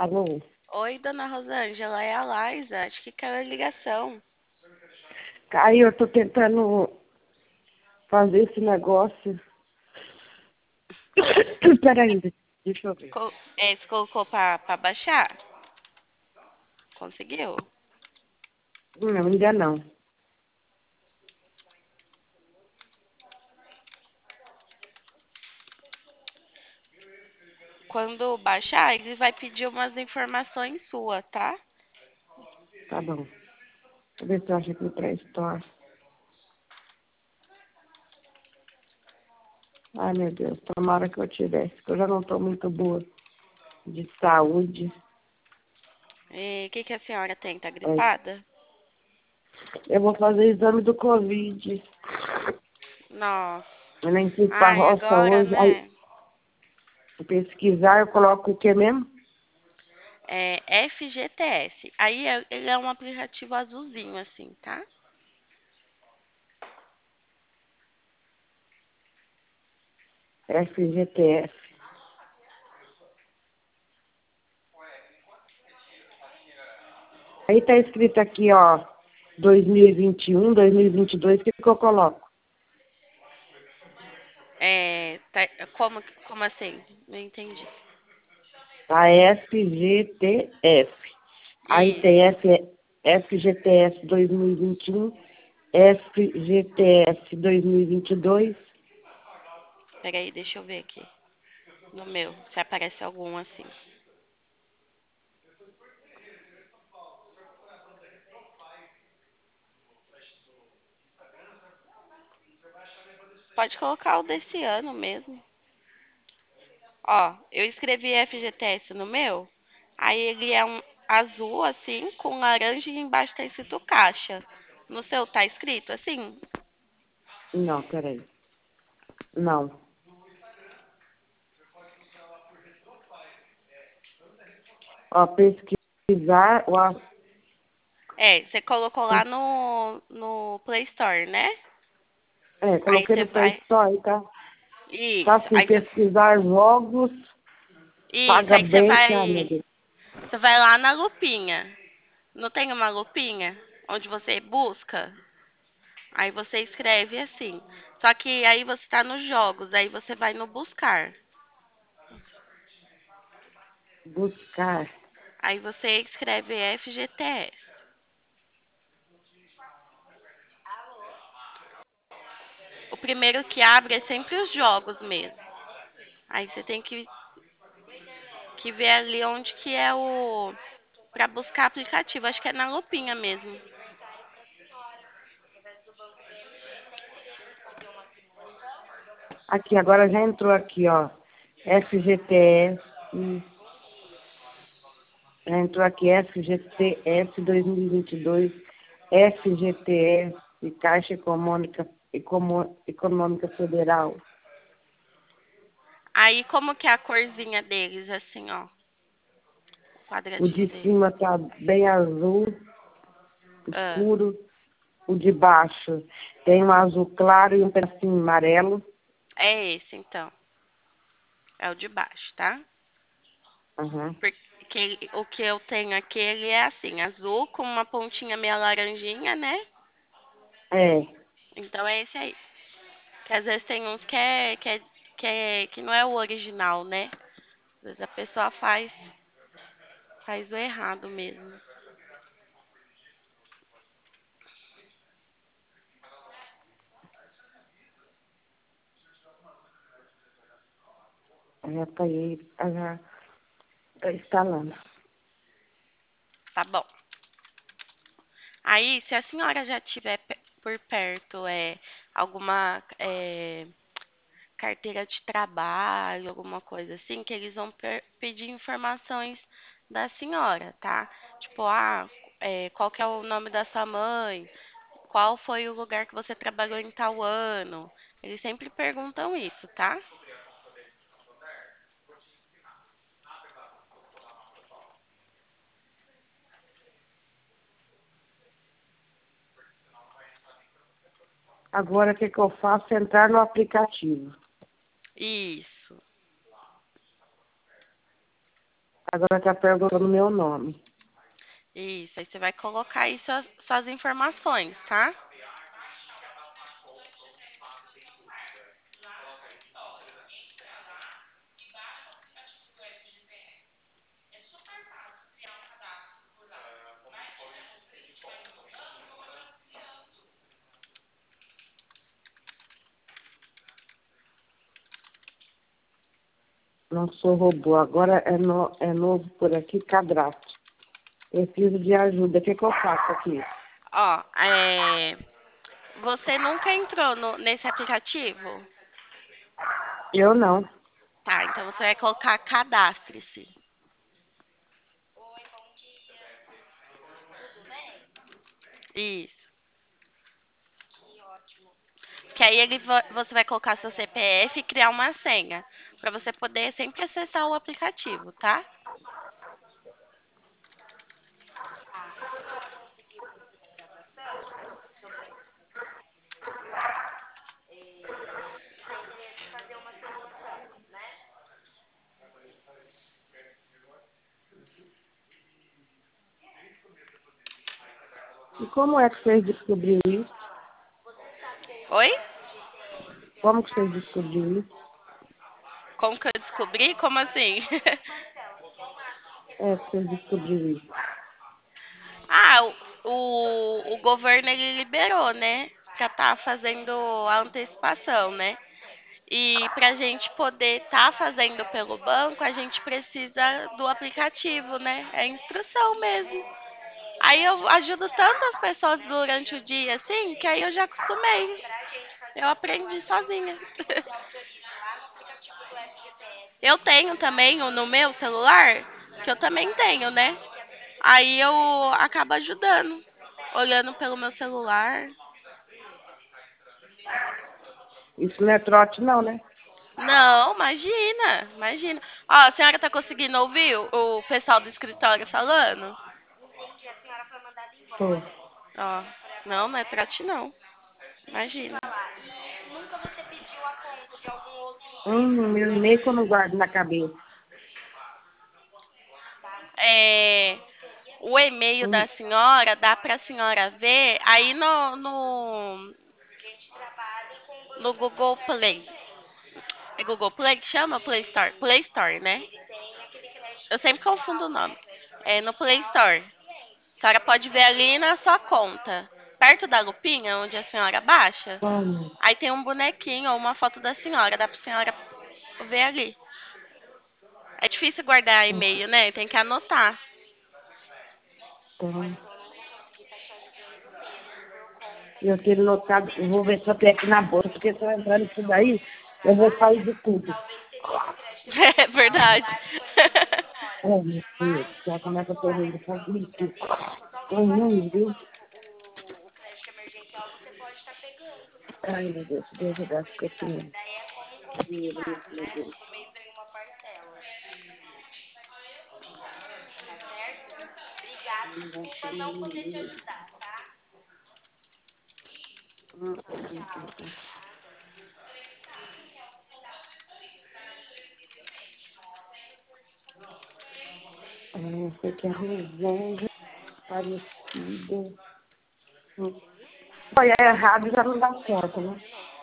Alô? Oi, dona Rosângela, é a Liza. Acho que caiu a ligação. Aí eu tô tentando fazer esse negócio. Peraí, deixa eu ver. Você colocou pra baixar? Conseguiu? Não, ainda não. Quando baixar, ele vai pedir umas informações suas, tá? Tá bom. Deixa eu ver se eu acho aqui o Play Store. Ai, meu Deus, tomara que eu tivesse, porque eu já não tô muito boa de saúde. E o que a senhora tem? Tá É. gripada? Eu vou fazer exame do Covid. Nossa. Eu nem fui pra Ai, roça agora, hoje. Aí, né? pesquisar, eu coloco o que mesmo? É FGTS. Aí ele é um aplicativo azulzinho, assim, tá? FGTS. Aí tá escrito aqui, ó, 2021, 2022, o que que eu coloco? Como assim? Não entendi. A FGTS. Aí tem Isso. FGTS 2021, FGTS 2022. Peraí, deixa eu ver aqui. No meu, se aparece algum assim. Pode colocar o desse ano mesmo. Ó, eu escrevi FGTS no meu. Aí ele é um azul, assim, com laranja e embaixo tá escrito caixa. No seu tá escrito assim? Não, peraí. Não. Ó, pesquisar, ó, Você colocou lá no Play Store, né? Aí coloquei você no Play vai. Store, tá? Tá Isso. assim, pesquisar jogos, paga Aí você bem, ah, meu vai. Deus. Você vai lá na lupinha. Não tem uma lupinha? Onde você busca? Aí você escreve assim. Só que aí você tá nos jogos, aí você vai no buscar. Buscar. Aí você escreve FGTS. O primeiro que abre é sempre os jogos mesmo. Aí você tem que ver ali onde que é o para buscar aplicativo. Acho que é na lupinha mesmo. Aqui, agora já entrou aqui, ó. FGTS. Já entrou aqui FGTS 2022, FGTS, Caixa Econômica Federal. Aí como que é a corzinha deles, assim, ó. O O quadradinho de deles. cima tá bem azul, Ah, escuro. O de baixo tem um azul claro e um pedacinho amarelo. é esse então. É o de baixo, tá? Uhum. Porque o que eu tenho aqui, ele é assim, azul com uma pontinha meio laranjinha, né? É, Então é esse aí. Que às vezes tem uns que não é o original, né? Às vezes a pessoa faz o errado mesmo. já tá aí, já tá instalando. Tá bom. Aí, se a senhora já tiver por perto alguma carteira de trabalho, alguma coisa assim, que eles vão pedir informações da senhora, tá? Tipo, qual que é o nome da sua mãe? Qual foi o lugar que você trabalhou em tal ano? Eles sempre perguntam isso, tá? Agora o que que eu faço? Entrar no aplicativo. Isso. Agora tá perguntando meu nome. Isso, aí você vai colocar aí suas informações, tá? Não sou robô. Agora é novo por aqui, cadastro. Eu preciso de ajuda. O que eu faço aqui? Ó, você nunca entrou nesse aplicativo? Eu não. Tá, então você vai colocar cadastre-se. Isso. Que aí você vai colocar seu CPF e criar uma senha. Pra você poder sempre acessar o aplicativo, tá? E como é que vocês descobriram isso? Oi? Como que vocês descobriram isso? Como que eu descobri? Como assim? É que vocês descobriram isso. Ah, o governo ele liberou, né? Pra estar fazendo a antecipação, né? E pra gente poder estar fazendo pelo banco, a gente precisa do aplicativo, né? É instrução mesmo. Aí eu ajudo tantas pessoas durante o dia, assim, que aí eu já acostumei. Eu aprendi sozinha. Eu tenho também no meu celular, que eu também tenho, né? Aí eu acabo ajudando, olhando pelo meu celular. Isso não é trote, não, né? Não, imagina, imagina. Ó, a senhora tá conseguindo ouvir o pessoal do escritório falando? Tô. Ó, não, não é trote não. Imagina. Meu e-mail que eu não guardo na cabeça. É, o e-mail da Hum, senhora dá pra senhora ver aí no Google Play. É Google Play que chama? Play Store? Play Store, né? Eu sempre confundo o nome. É no Play Store. A senhora pode ver ali na sua conta. Perto da lupinha, onde a senhora baixa, Como? aí tem um bonequinho ou uma foto da senhora. Dá pra senhora ver ali. É difícil guardar e-mail, né? Tem que anotar. Então, eu tenho notado, eu vou ver se eu tenho aqui na bolsa, porque se eu entrar nisso daí, eu vou sair de tudo. É verdade. Oh, meu Deus, já começa a correr de fazer isso. Oh, não, viu? Ai, meu Deus, Deus ajuda, que eu tenho dinheiro nisso, meu Deus. Não vai ser ninguém. Hum, hum, hum. Essa aqui é a Rosângela, Aparecida. Olha, é errado já não dá certo, né?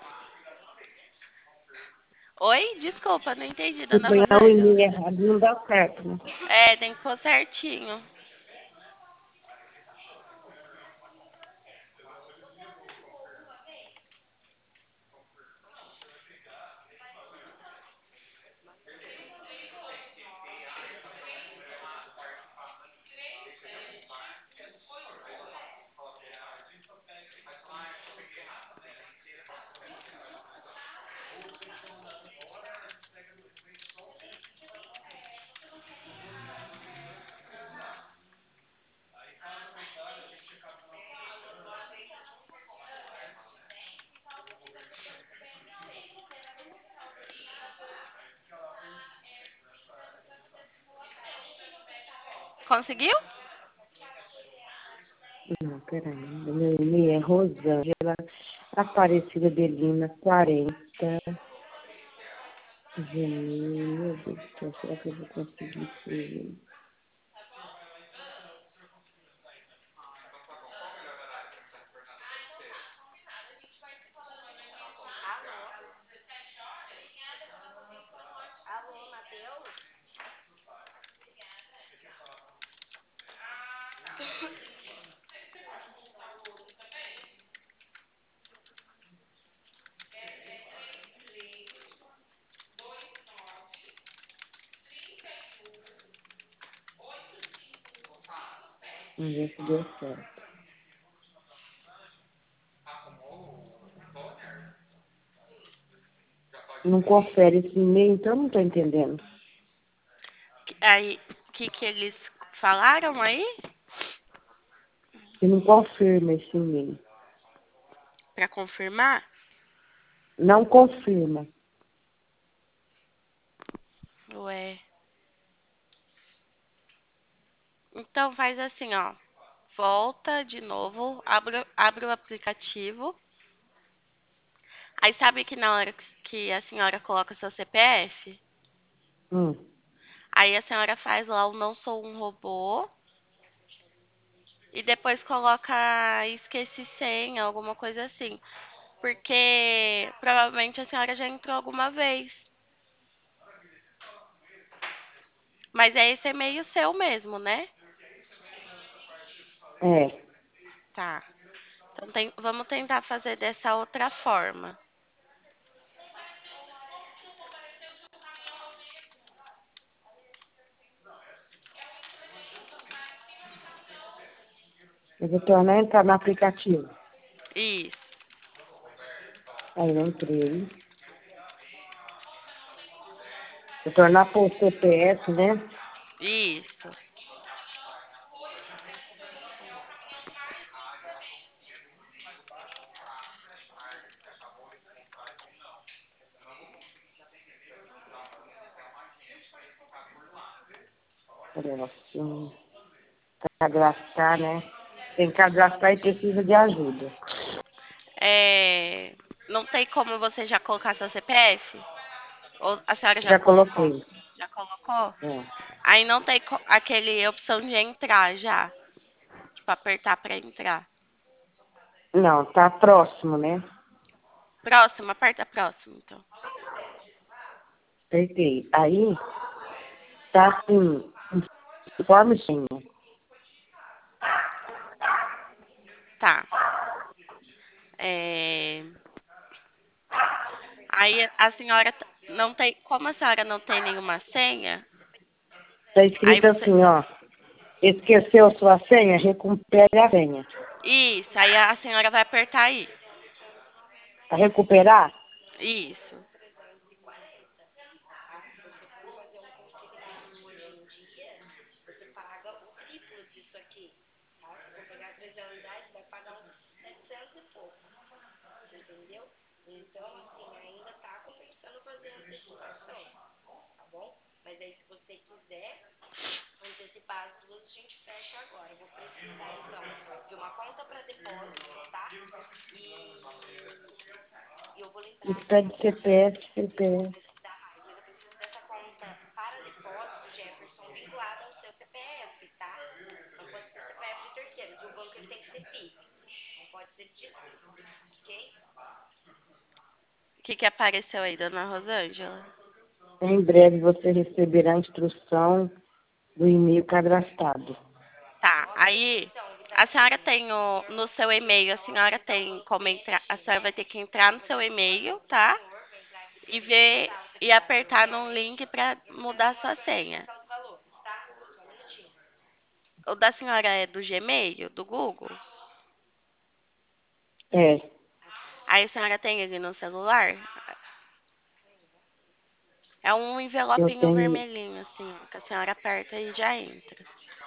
Oi? Desculpa, não entendi, Se dona ganhar o Rosângela. e-mail errado não dá certo, né? É, tem que pôr certinho. Conseguiu? Não, peraí. Meu e-mail é Rosângela, Aparecida Belina, 40. Gmail, meu Deus do céu, será que eu vou conseguir ser? Vamos ver se deu certo. Não confere esse e-mail, então eu não tô entendendo. Aí, o que eles falaram aí? Você não confirma esse e-mail. Pra confirmar? Não confirma. Ué. Então faz assim, ó. Volta de novo, abre o aplicativo. Aí sabe que na hora que a senhora coloca seu CPF, Hum. aí a senhora faz lá o não sou um robô e depois coloca esqueci senha, alguma coisa assim. Porque provavelmente a senhora já entrou alguma vez. Mas é esse e-mail seu mesmo, né? É. Tá. Então vamos tentar fazer dessa outra forma. Eu vou tornar a entrar no aplicativo. Isso, Aí eu entrei. Vou tornar por CPF, né? isso. Próximo. Cadastrar, né? Tem que cadastrar e precisa de ajuda. É, não tem como você já colocar seu CPF? Ou a senhora já Já colocou? coloquei. Já colocou? É. Aí não tem aquele opção de entrar já. Tipo, apertar pra entrar. Não, tá próximo, né? Próximo, aperta próximo, então. Apertei. Aí tá assim, informe senha. Tá. É, aí a senhora não tem. Como a senhora não tem nenhuma senha, Tá aí escrito você. assim, ó. Esqueceu sua senha? Recupere a senha. Isso, aí a senhora vai apertar aí. Pra recuperar? Isso. Isso pede CPF, CPF. O que apareceu aí, dona Rosângela? Em breve você receberá a instrução do e-mail cadastrado. Tá, aí a senhora tem no seu e-mail, a senhora tem como entrar, a senhora vai ter que entrar no seu e-mail, tá? E ver e apertar num link para mudar sua senha. O da senhora é do Gmail, do Google? É, Aí a senhora tem ele no celular? É um eu envelopinho tenho. vermelhinho, assim, ó, que a senhora aperta e já entra.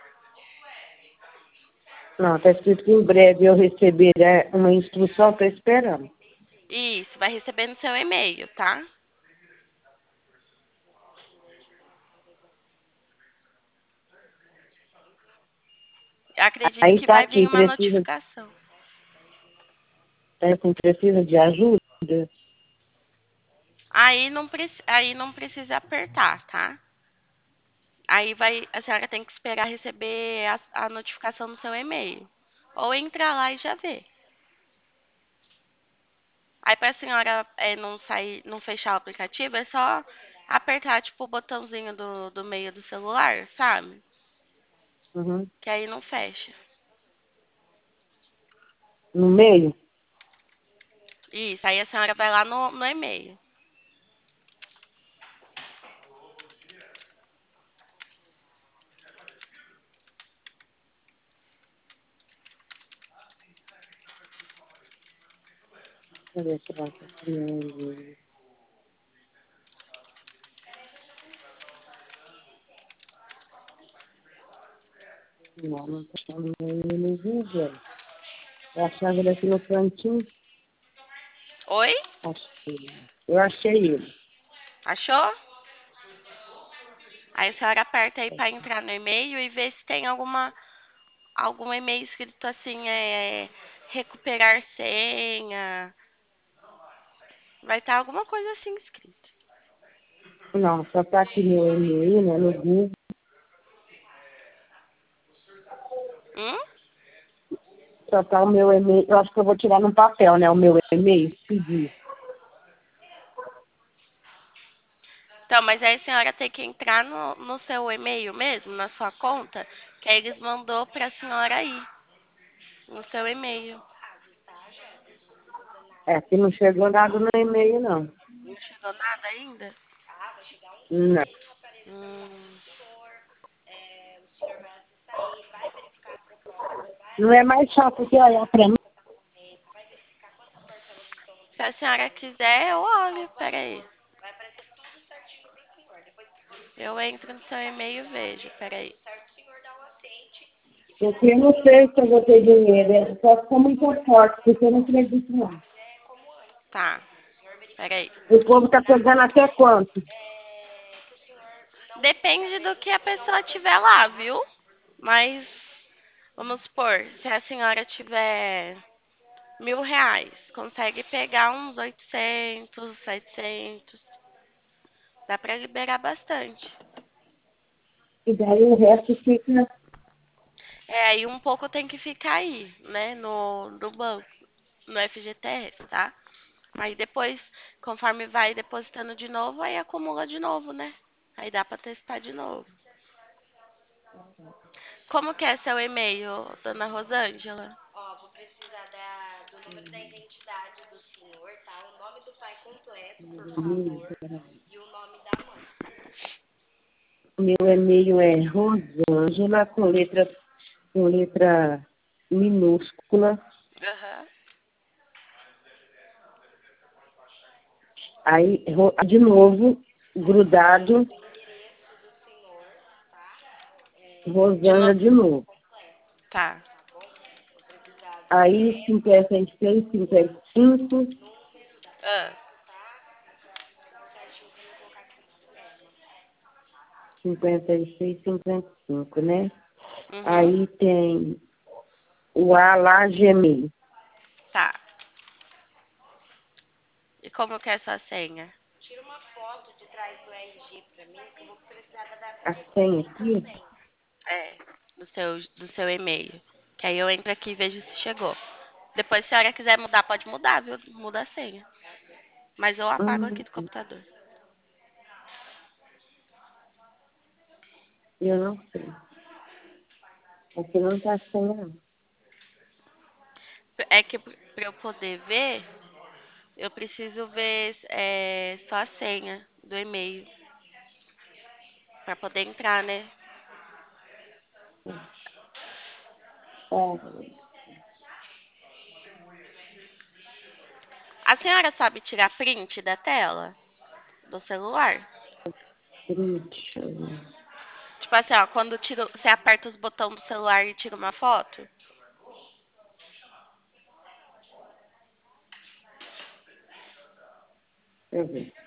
Não, tá escrito que em breve eu receberei uma instrução, tô esperando. Isso, vai receber no seu e-mail, tá? Eu acredito Aí que tá vai vir aqui, uma notificação. tá assim, precisa de ajuda? Aí não precisa apertar, tá? Aí a senhora tem que esperar receber a notificação no seu e-mail. Ou entrar lá e já ver. Aí pra senhora não sair, não fechar o aplicativo, é só apertar tipo o botãozinho do meio do celular, sabe? Uhum. Que aí não fecha. No meio? Isso, aí a senhora vai lá no e-mail. Deixa eu ver se ela tá criando. Não tá chamando ele no Google. Eu achava ele aqui no cantinho. Oi? Achei. Eu achei ele. Achou? Aí a senhora aperta aí pra entrar no e-mail e vê se tem algum e-mail escrito assim, recuperar senha. Vai estar alguma coisa assim escrito. Não, só tá aqui meu e-mail, né, no Google. Hum? Só tá o meu e-mail. Eu acho que eu vou tirar no papel, né, o meu e-mail. Pedir. Então, mas aí a senhora tem que entrar no seu e-mail mesmo, na sua conta, que aí eles mandou pra senhora aí, no seu e-mail. É, que não chegou nada no e-mail, não. Não chegou nada ainda? Não. Hum, Não é mais chato que olhar pra mim. se a senhora quiser, eu olho. Peraí. Eu entro no seu e-mail e vejo. Peraí. Porque eu não sei se eu vou ter dinheiro. É só ficar muito forte, porque eu não acredito, não. Tá. Peraí. O povo tá pegando até quanto? Depende do que a pessoa tiver lá, viu? Mas, vamos supor, se a senhora tiver R$ 1.000, consegue pegar uns 800, 700. Dá pra liberar bastante. E daí o resto fica. Aí um pouco tem que ficar aí, né, no banco, no FGTS, tá? Aí depois, conforme vai depositando de novo, aí acumula de novo, né? Aí dá pra testar de novo. Como que é seu e-mail, dona Rosângela? O meu e-mail é Rosângela com letra minúscula. Aham. Aí, de novo, grudado, De Rosângela novo. de novo. Tá. Aí, 56, 55, Ah. 56, 55, né? Uhum. Aí tem o A lá, Gmail. Tá. E como que é sua senha? A senha aqui, É, do seu e-mail. Que aí eu entro aqui e vejo se chegou. Depois, se a senhora quiser mudar, pode mudar, viu? Muda a senha. Mas eu apago aqui do computador. eu não sei. Aqui não tá senha, não. É que pra eu poder ver, eu preciso ver só a senha do e-mail. Pra poder entrar, né? É, A senhora sabe tirar print da tela do celular? deixa eu ver. Tipo assim, ó, quando você aperta os botões do celular e tira uma foto? Deixa eu ver.